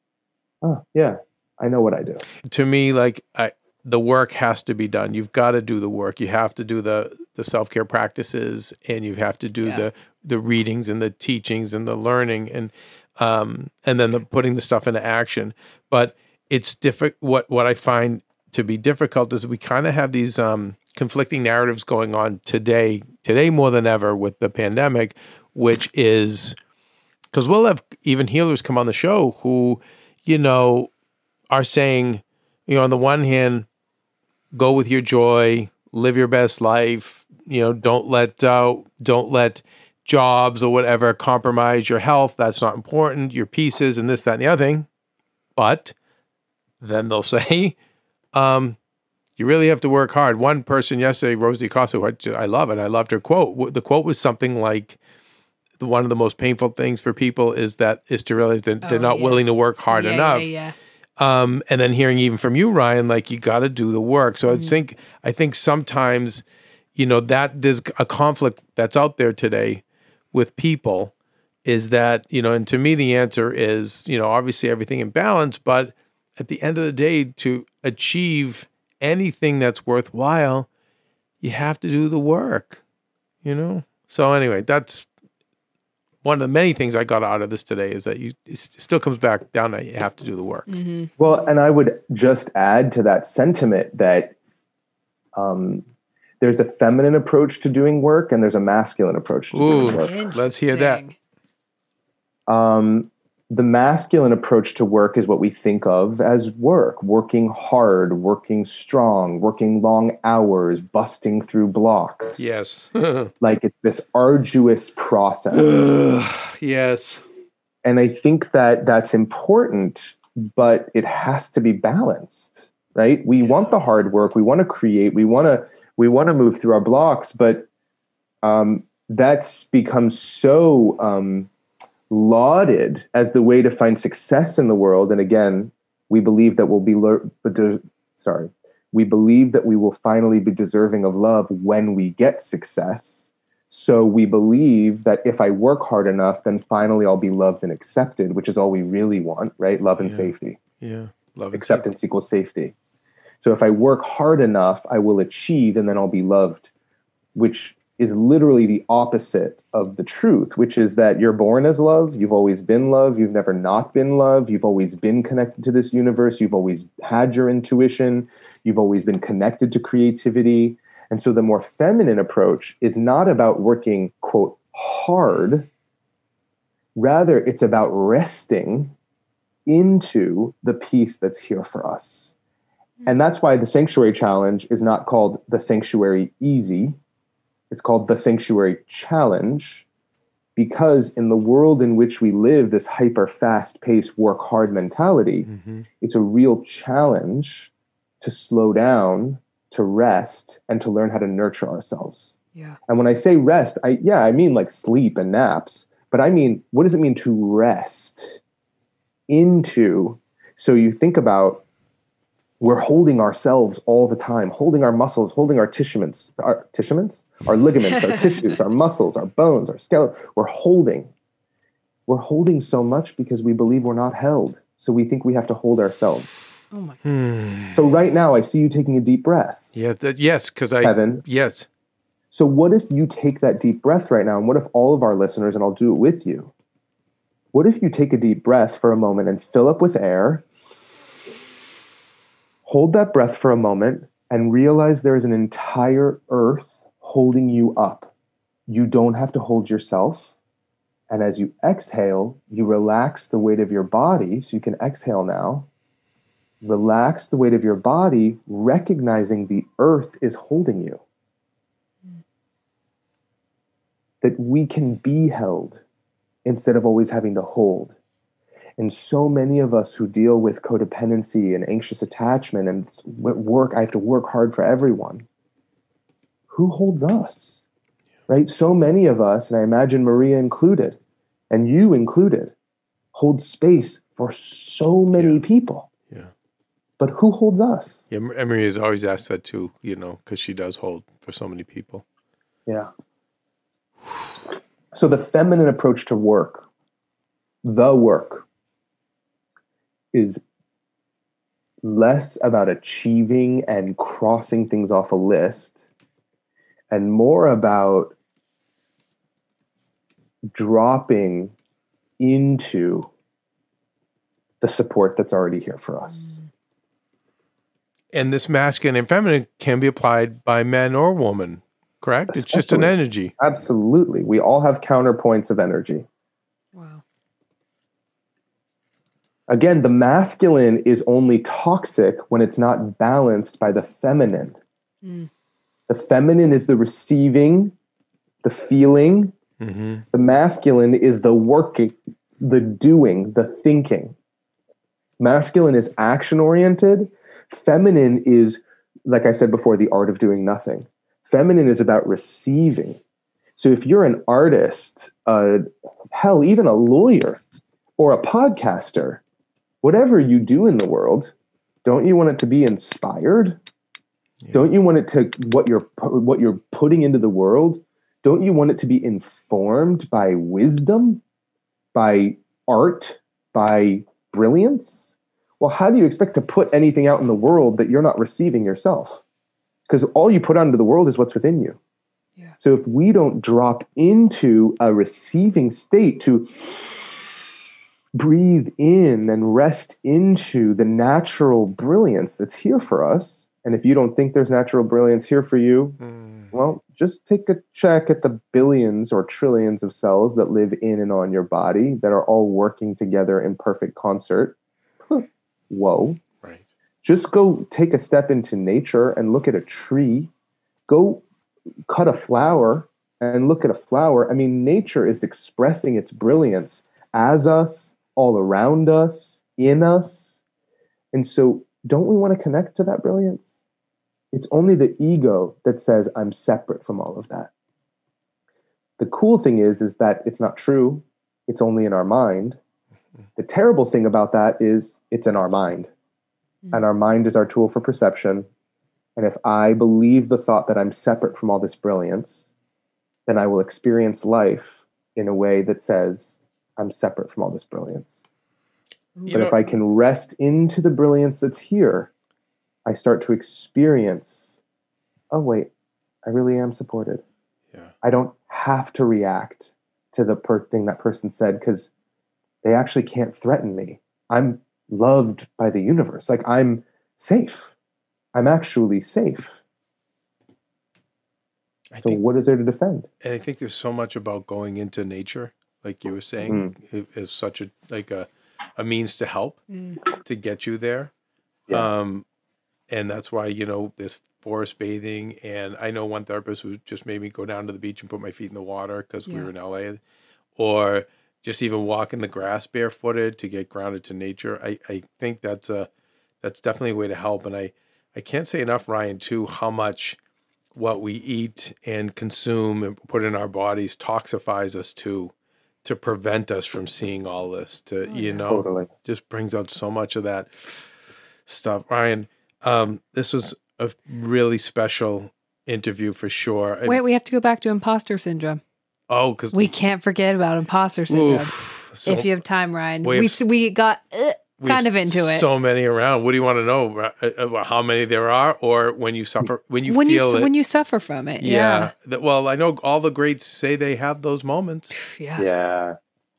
oh yeah, I know what I do. To me, like I, the work has to be done. You've got to do the work. You have to do the, the self-care practices and you have to do yeah. the, the readings and the teachings and the learning and, um, and then the putting the stuff into action. But it's different. What, what I find to be difficult is we kind of have these, um, conflicting narratives going on today, today more than ever with the pandemic, which is because we'll have even healers come on the show who, you know, are saying, you know, on the one hand, go with your joy, live your best life, you know, don't let, uh, don't let jobs or whatever compromise your health. That's not important. Your pieces and this, that, and the other thing. But then they'll say, um, you really have to work hard. One person yesterday, Rosie Costa, who I, I love, and I loved her quote. The quote was something like, one of the most painful things for people is that is to realize that oh, they're not yeah. willing to work hard yeah, enough. Yeah, yeah. Um, and then hearing even from you, Ryan, like you got to do the work. So Mm-hmm. I think I think sometimes, you know, that there's a conflict that's out there today with people is that, you know, and to me, the answer is, you know, obviously everything in balance, but at the end of the day, to achieve anything that's worthwhile, you have to do the work, you know? So anyway, that's one of the many things I got out of this today is that you it still comes back down that you have to do the work. Mm-hmm. Well, and I would just add to that sentiment that um, there's a feminine approach to doing work and there's a masculine approach to Ooh, doing work. let's hear that. Um, the masculine approach to work is what we think of as work, working hard, working strong, working long hours, busting through blocks. Yes. Like it's this arduous process. Yes. And I think that that's important, but it has to be balanced, right? We yeah. want the hard work. We want to create. We want to, we want to move through our blocks, but um, that's become so um, lauded as the way to find success in the world. And again, we believe that we'll be, le- sorry, we believe that we will finally be deserving of love when we get success. So we believe that if I work hard enough, then finally I'll be loved and accepted, which is all we really want, right? Love and yeah. safety. Yeah. Love and Acceptance safety. equals safety. So if I work hard enough, I will achieve and then I'll be loved, which is literally the opposite of the truth, which is that you're born as love. You've always been love. You've never not been love. You've always been connected to this universe. You've always had your intuition. You've always been connected to creativity. And so the more feminine approach is not about working, quote, hard. Rather, it's about resting into the peace that's here for us. And that's why the Sanctuary Challenge is not called the Sanctuary Easy. It's called the Sanctuary Challenge, because in the world in which we live, this hyper fast-paced work hard mentality, mm-hmm. it's a real challenge to slow down, to rest, and to learn how to nurture ourselves. Yeah. And when I say rest, I yeah, I mean like sleep and naps, but I mean, what does it mean to rest into? So you think about, we're holding ourselves all the time, holding our muscles, holding our tissuements, our tissuements, our ligaments, our tissues, our muscles, our bones, our skeleton. We're holding. We're holding so much because we believe we're not held. So we think we have to hold ourselves. Oh my God. Hmm. So right now I see you taking a deep breath. Yeah. That, yes. Cause I, Kevin. Yes. So what if you take that deep breath right now? And what if all of our listeners, and I'll do it with you. What if you take a deep breath for a moment and fill up with air? Hold that breath for a moment and realize there is an entire earth holding you up. You don't have to hold yourself. And as you exhale, you relax the weight of your body. So you can exhale now. Relax the weight of your body, recognizing the earth is holding you. That we can be held instead of always having to hold. And so many of us who deal with codependency and anxious attachment and work, I have to work hard for everyone. Who holds us? Right? So many of us, and I imagine Maria included, and you included, hold space for so many yeah. people. Yeah. But who holds us? Yeah, Maria's always asked that too, you know, because she does hold for so many people. Yeah. So the feminine approach to work, the work, is less about achieving and crossing things off a list and more about dropping into the support that's already here for us. And this masculine and feminine can be applied by men or women, correct? Especially, it's just an energy. Absolutely. We all have counterpoints of energy. Wow. Again, the masculine is only toxic when it's not balanced by the feminine. Mm. The feminine is the receiving, the feeling. Mm-hmm. The masculine is the working, the doing, the thinking. Masculine is action-oriented. Feminine is, like I said before, the art of doing nothing. Feminine is about receiving. So if you're an artist, uh, hell, even a lawyer or a podcaster, whatever you do in the world, don't you want it to be inspired? Yeah. Don't you want it to, what you're what you're putting into the world, don't you want it to be informed by wisdom, by art, by brilliance? Well, how do you expect to put anything out in the world that you're not receiving yourself? Because all you put out into the world is what's within you. Yeah. So if we don't drop into a receiving state to breathe in and rest into the natural brilliance that's here for us. And if you don't think there's natural brilliance here for you, mm. Well, just take a check at the billions or trillions of cells that live in and on your body that are all working together in perfect concert. Whoa. Right. Just go take a step into nature and look at a tree. Go cut a flower and look at a flower. I mean, nature is expressing its brilliance as us, all around us, in us. And so don't we want to connect to that brilliance? It's only the ego that says I'm separate from all of that. The cool thing is, is that it's not true. It's only in our mind. The terrible thing about that is it's in our mind. And our mind is our tool for perception. And if I believe the thought that I'm separate from all this brilliance, then I will experience life in a way that says I'm separate from all this brilliance. You But know- if I can rest into the brilliance that's here, I start to experience, oh, wait, I really am supported. Yeah. I don't have to react to the per- thing that person said because they actually can't threaten me. I'm loved by the universe. Like I'm safe. I'm actually safe. I So think, what is there to defend? and I think there's so much about going into nature, like you were saying, it is such a like a a means to help to get you there. Yeah. Um, and that's why, you know, this forest bathing, and I know one therapist who just made me go down to the beach and put my feet in the water because we Yeah. were in L A, or just even walk in the grass barefooted to get grounded to nature. I, I think that's a that's definitely a way to help. And I, I can't say enough, Ryan, too, how much what we eat and consume and put in our bodies toxifies us too, to prevent us from seeing all this, to, you know, Totally. just brings out so much of that stuff. Ryan, um, this was a really special interview for sure. And, Wait, we have to go back to imposter syndrome. oh, because We can't forget about imposter syndrome. so, if you have time, Ryan. we We have- s we got uh, we kind have of into it. So many around. What do you want to know? Ra- uh, uh, How many there are, or when you suffer, when you when you feel s- it? when you suffer from it, yeah. yeah, That- well, I know all the greats say they have those moments. yeah. Yeah.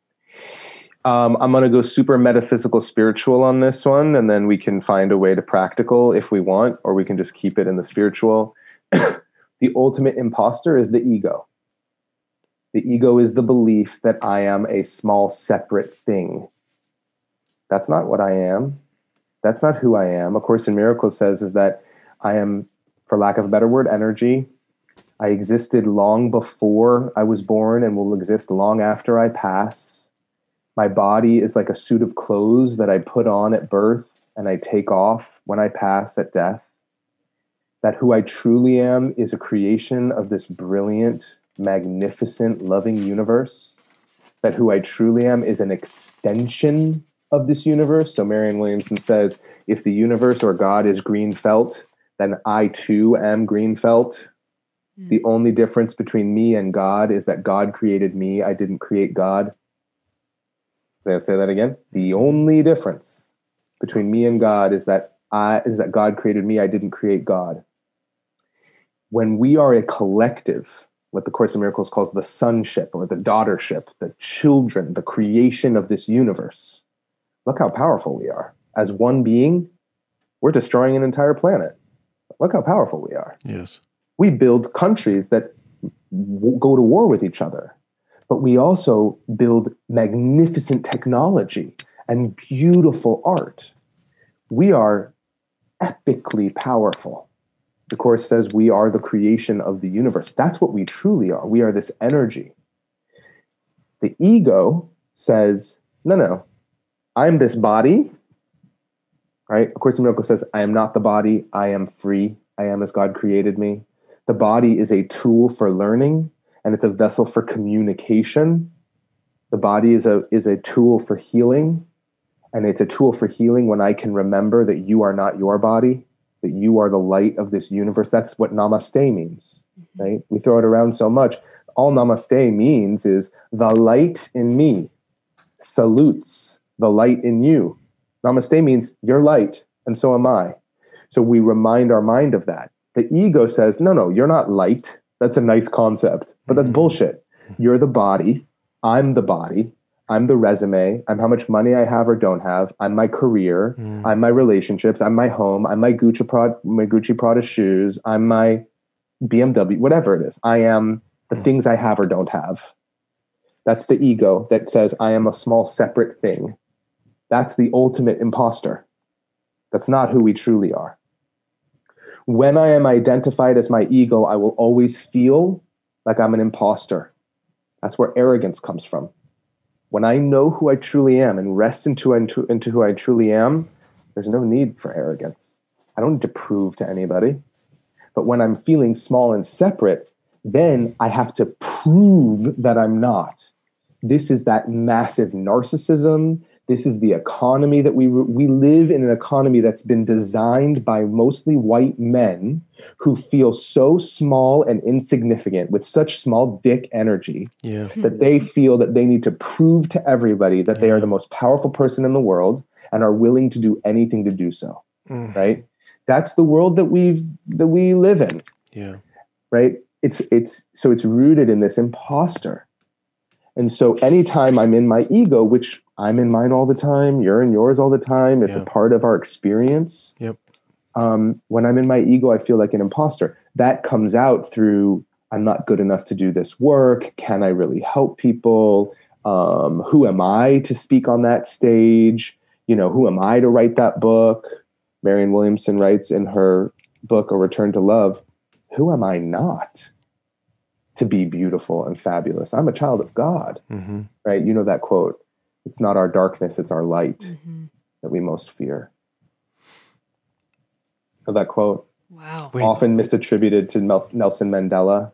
Um, I'm going to go super metaphysical spiritual on this one, and then we can find a way to practical if we want, or we can just keep it in the spiritual. The ultimate imposter is the ego. The ego is the belief that I am a small, separate thing. That's not what I am. That's not who I am. A Course in Miracles says is that I am, for lack of a better word, energy. I existed long before I was born and will exist long after I pass. My body is like a suit of clothes that I put on at birth and I take off when I pass at death. That who I truly am is a creation of this brilliant, magnificent, loving universe. That who I truly am is an extension of this universe. So Marianne Williamson says, if the universe or God is green felt, then I too am green felt. Mm. The only difference between me and God is that God created me. I didn't create God. Say, say that again. The only difference between me and God is that I is that God created me. I didn't create God. When we are a collective, what the Course in Miracles calls the sonship or the daughtership, the children, the creation of this universe, look how powerful we are. As one being, we're destroying an entire planet. Look how powerful we are. Yes. We build countries that w- go to war with each other, but we also build magnificent technology and beautiful art. We are epically powerful. The Course says we are the creation of the universe. That's what we truly are. We are this energy. The ego says, no, no, I'm this body, right? A Course in Miracles says, I am not the body. I am free. I am as God created me. The body is a tool for learning, and it's a vessel for communication. The body is a, is a tool for healing, and it's a tool for healing when I can remember that you are not your body, that you are the light of this universe. That's what namaste means, right? We throw it around so much. All namaste means is the light in me salutes the light in you. Namaste means you're light, and so am I. So we remind our mind of that. The ego says, no, no, you're not light. That's a nice concept, but that's bullshit. You're the body. I'm the body. I'm the resume. I'm how much money I have or don't have. I'm my career. Mm. I'm my relationships. I'm my home. I'm my Gucci Prada, my Gucci Prada shoes. I'm my B M W, whatever it is. I am the things I have or don't have. That's the ego that says I am a small separate thing. That's the ultimate imposter. That's not who we truly are. When I am identified as my ego, I will always feel like I'm an imposter. That's where arrogance comes from. When I know who I truly am and rest into, into, into who I truly am, there's no need for arrogance. I don't need to prove to anybody. But when I'm feeling small and separate, then I have to prove that I'm not. This is that massive narcissism. This is the economy that we we live in, an economy that's been designed by mostly white men who feel so small and insignificant with such small dick energy Yeah. that they feel that they need to prove to everybody that they are the most powerful person in the world and are willing to do anything to do so. Mm. Right? That's the world that we've that we live in. Yeah. Right? It's it's so it's rooted in this imposter. And so anytime I'm in my ego, which I'm in mine all the time, you're in yours all the time, it's Yeah. a part of our experience. Yep. Um, when I'm in my ego, I feel like an imposter. That comes out through, I'm not good enough to do this work. Can I really help people? Um, who am I to speak on that stage? You know, who am I to write that book? Marianne Williamson writes in her book, A Return to Love, who am I not to be beautiful and fabulous? I'm a child of God, Mm-hmm. right? You know that quote, it's not our darkness, it's our light Mm-hmm. that we most fear. Know that quote? Wow. Wait. Often misattributed to Mel- Nelson Mandela.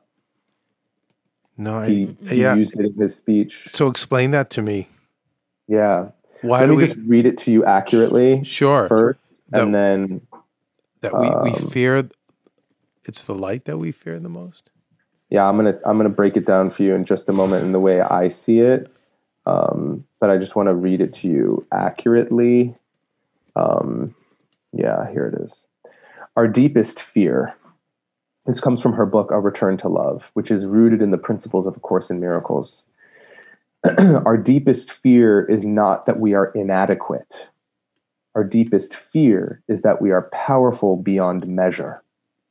No, I, He, he yeah. used it in his speech. So explain that to me. Yeah. Why Let do me we? just read it to you accurately Sure. first, That- and then that we, we um, fear. It's the light that we fear the most. yeah, I'm gonna I'm gonna break it down for you in just a moment in the way I see it. Um, but I just want to read it to you accurately. Um, yeah, here it is. Our deepest fear. This comes from her book, A Return to Love, which is rooted in the principles of A Course in Miracles. Our deepest fear is not that we are inadequate. Our deepest fear is that we are powerful beyond measure.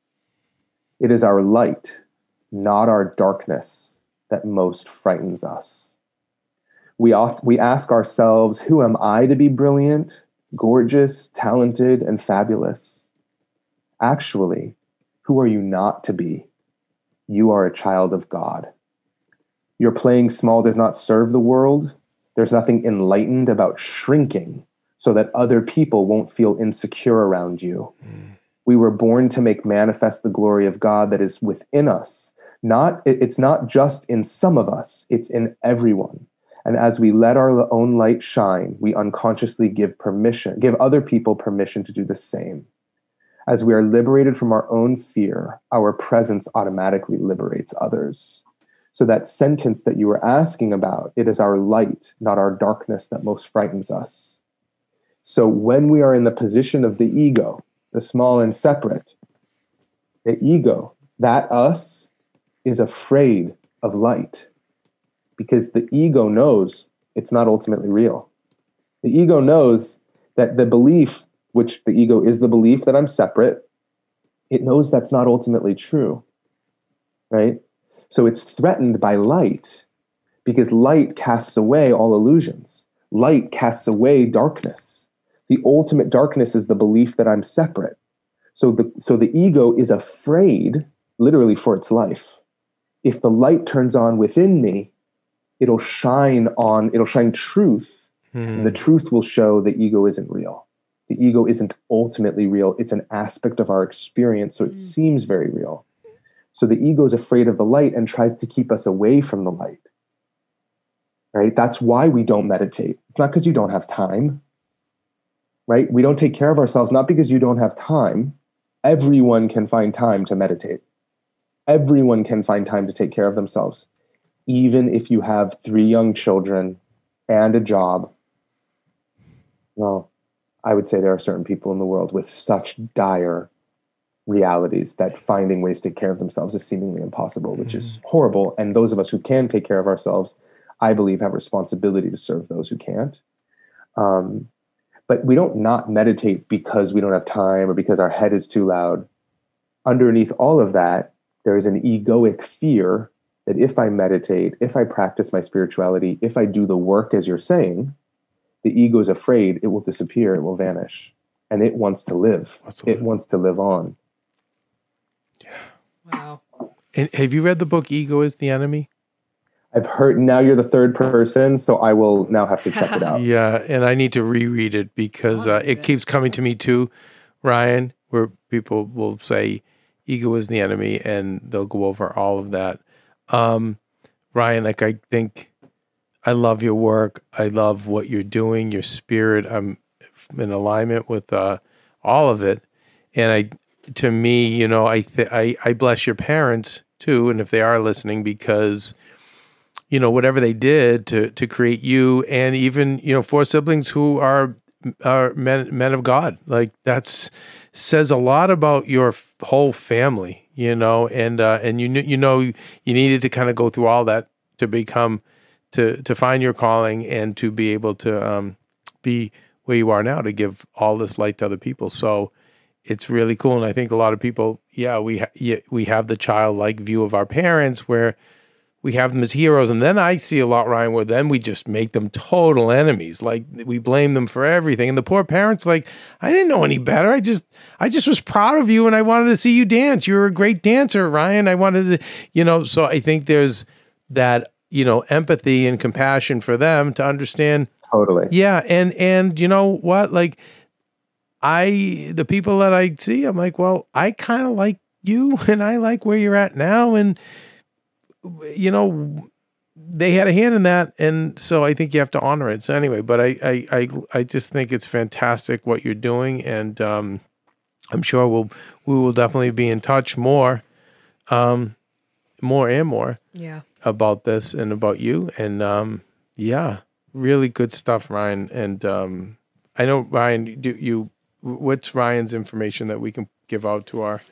It is our light, not our darkness, that most frightens us. We ask, we ask ourselves, who am I to be brilliant, gorgeous, talented, and fabulous? Actually, who are you not to be? You are a child of God. Your playing small does not serve the world. There's nothing enlightened about shrinking so that other people won't feel insecure around you. Mm. We were born to make manifest the glory of God that is within us. Not, it- it's not just in some of us, it's in everyone. And as we let our own light shine, we unconsciously give permission, give other people permission to do the same. As we are liberated from our own fear, our presence automatically liberates others. So that sentence that you were asking about, it is our light, not our darkness, that most frightens us. So when we are in the position of the ego, the small and separate, the ego, that us, is afraid of light because the ego knows it's not ultimately real. The ego knows that the belief, which the ego is the belief that I'm separate, it knows that's not ultimately true, right? So it's threatened by light because light casts away all illusions. Light casts away darkness. The ultimate darkness is the belief that I'm separate. So the, so the ego is afraid, literally, for its life. If the light turns on within me, it'll shine on, it'll shine truth, and the truth will show the ego isn't real. The ego isn't ultimately real. It's an aspect of our experience, so it Mm. seems very real. So the ego is afraid of the light and tries to keep us away from the light. Right? That's why we don't meditate. It's not because you don't have time. Right? We don't take care of ourselves, not because you don't have time. Everyone can find time to meditate. Everyone can find time to take care of themselves. Even if you have three young children and a job. Well, I would say there are certain people in the world with such dire realities that finding ways to take care of themselves is seemingly impossible, which is horrible. And those of us who can take care of ourselves, I believe, have responsibility to serve those who can't. Um, but we don't not meditate because we don't have time or because our head is too loud. Underneath all of that there is an egoic fear that if I meditate, if I practice my spirituality, if I do the work as you're saying, the ego is afraid it will disappear, it will vanish. And it wants to live. Wants to it live. wants to live on. Wow. And have you read the book Ego is the Enemy? I've heard, now you're the third person, so I will now have to check it out. Yeah, and I need to reread it because uh, it keeps coming to me too, Ryan, where people will say ego is the enemy and they'll go over all of that. Um, Ryan, like I think I love your work. I love what you're doing, your spirit. I'm in alignment with uh, all of it. And I, to me, you know, I, th- I I bless your parents too, and if they are listening, because you know, whatever they did to to create you, and even, you know, four siblings who are are men men of God. Like that's says a lot about your f- whole family, you know, and uh, and you kn- you know you needed to kind of go through all that to become to to find your calling and to be able to um, be where you are now, to give all this light to other people. So it's really cool, and I think a lot of people, yeah, we ha- yeah, we have the childlike view of our parents where we have them as heroes. And then I see a lot, Ryan, where then we just make them total enemies. Like we blame them for everything. And the poor parents, like, I didn't know any better. I just, I just was proud of you and I wanted to see you dance. You were a great dancer, Ryan. I wanted to, you know, so I think there's that, you know, empathy and compassion for them to understand. Totally. Yeah. And, and you know what, like I, the people that I see, I'm like, well, I kind of like you and I like where you're at now. And, you know, they had a hand in that, and so I think you have to honor it. So anyway, but I, I, I, I just think it's fantastic what you're doing, and um, I'm sure we'll we will definitely be in touch more, um, more and more Yeah. about this and about you, and um, yeah, really good stuff, Ryan. And um, I know, Ryan, do you? What's Ryan's information that we can give out to our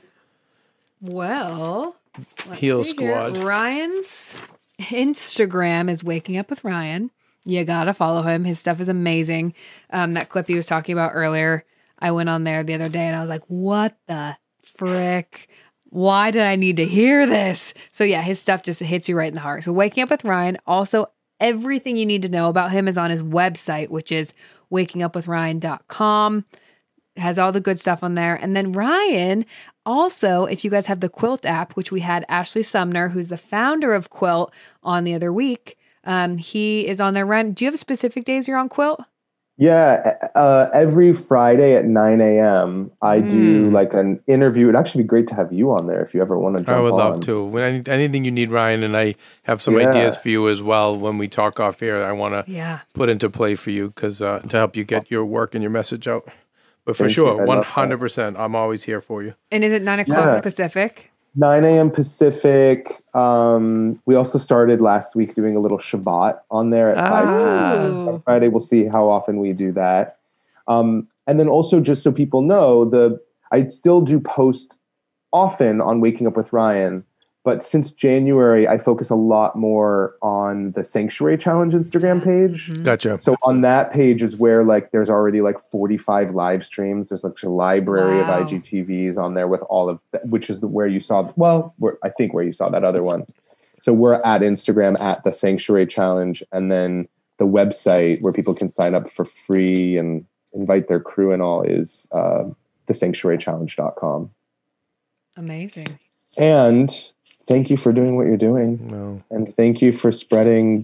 Well, let's Heal see here. Squad? Ryan's Instagram is Waking Up with Ryan. You gotta follow him. His stuff is amazing. Um, that clip he was talking about earlier, I went on there the other day and I was like, what the frick? Why did I need to hear this? So yeah, his stuff just hits you right in the heart. So Waking Up with Ryan. Also, everything you need to know about him is on his website, which is waking up with ryan dot com. It has all the good stuff on there. And then Ryan, also, if you guys have the Quilt app, which we had Ashley Sumner, who's the founder of Quilt, on the other week. Um, he is on there. Ryan, do you have specific days you're on Quilt? Yeah, uh, every Friday at nine a.m. I Mm. do like an interview. It'd actually be great to have you on there if you ever want to jump on. I would love to. When any, anything you need, Ryan, and I have some Yeah. ideas for you as well when we talk off air. I want to Yeah. put into play for you because uh, to help you get your work and your message out. But for Thank you. I sure, love one that. hundred percent, I'm always here for you. And is it nine o'clock Yeah. Pacific? nine a.m. Pacific. Um, we also started last week doing a little Shabbat on there at five Ooh. on Friday. We'll see how often we do that. Um, and then also, just so people know, the I still do post often on Waking Up with Ryan, but since January, I focus a lot more on the Sanctuary Challenge Instagram page. Mhm. Gotcha. So on that page is where like there's already like forty-five live streams. There's like a library Wow. of I G T Vs on there with all of that, which is the, where you saw, well, where, I think where you saw that other one. So we're at Instagram at the Sanctuary Challenge, and then the website where people can sign up for free and invite their crew and all is uh, the sanctuary challenge dot com. Amazing. And thank you for doing what you're doing. No. And thank you for spreading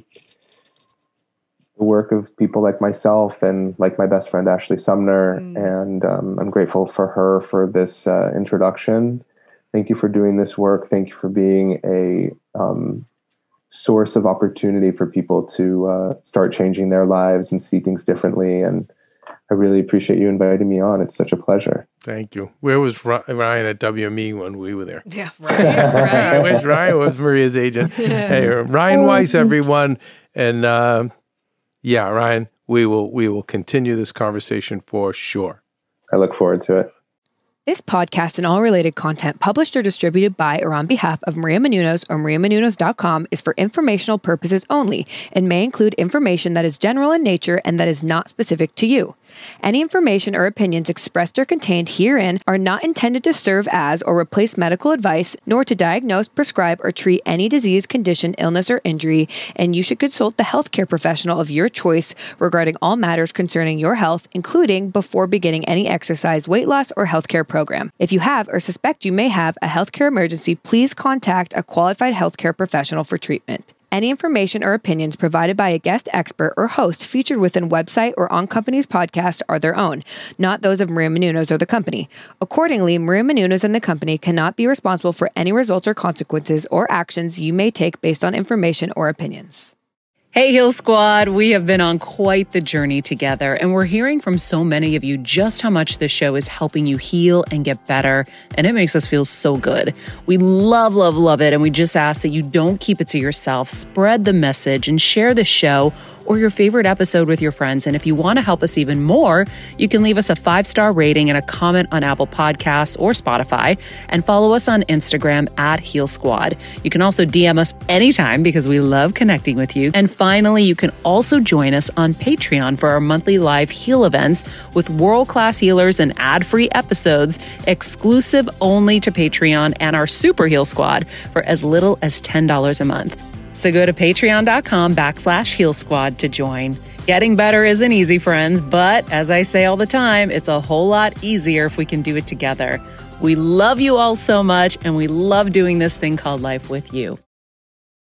the work of people like myself and like my best friend, Ashley Sumner. Mm. And um, I'm grateful for her for this uh, introduction. Thank you for doing this work. Thank you for being a um, source of opportunity for people to uh, start changing their lives and see things differently. And I really appreciate you inviting me on. It's such a pleasure. Thank you. Where was Ry- Ryan at W M E when we were there? Yeah, right. right. Where's Ryan? Was Maria's agent? Hey, Ryan Weiss, everyone, and uh, yeah, Ryan. We will we will continue this conversation for sure. I look forward to it. This podcast and all related content published or distributed by or on behalf of Maria Menounos or maria menounos dot com is for informational purposes only and may include information that is general in nature and that is not specific to you. Any information or opinions expressed or contained herein are not intended to serve as or replace medical advice, nor to diagnose, prescribe, or treat any disease, condition, illness, or injury, and you should consult the healthcare professional of your choice regarding all matters concerning your health, including before beginning any exercise, weight loss, or healthcare program. If you have or suspect you may have a healthcare emergency, please contact a qualified healthcare professional for treatment. Any information or opinions provided by a guest expert or host featured within website or on company's podcast are their own, not those of Maria Menounos or the company. Accordingly, Maria Menounos and the company cannot be responsible for any results or consequences or actions you may take based on information or opinions. Hey, Heal Squad, we have been on quite the journey together, and we're hearing from so many of you just how much this show is helping you heal and get better, and it makes us feel so good. We love, love, love it, and we just ask that you don't keep it to yourself. Spread the message and share the show or your favorite episode with your friends. And if you want to help us even more, you can leave us a five-star rating and a comment on Apple Podcasts or Spotify, and follow us on Instagram at Heal Squad. You can also D M us anytime because we love connecting with you. And finally, you can also join us on Patreon for our monthly live heal events with world-class healers and ad-free episodes exclusive only to Patreon and our Super Heal Squad for as little as ten dollars a month. So go to patreon.com backslash heal squad to join. Getting better isn't easy, friends, but as I say all the time, it's a whole lot easier if we can do it together. We love you all so much, and we love doing this thing called life with you.